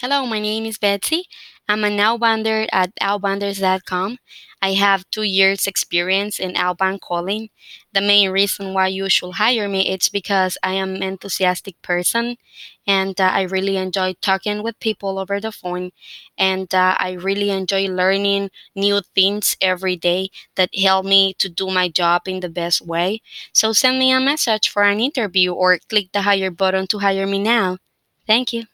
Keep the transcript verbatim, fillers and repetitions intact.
Hello, my name is Betsy. I'm an outbounder at outbounders dot com. I have two years experience in outbound calling. The main reason why you should hire me is because I am an enthusiastic person and uh, I really enjoy talking with people over the phone and uh, I really enjoy learning new things every day that help me to do my job in the best way. So send me a message for an interview or click the hire button to hire me now. Thank you.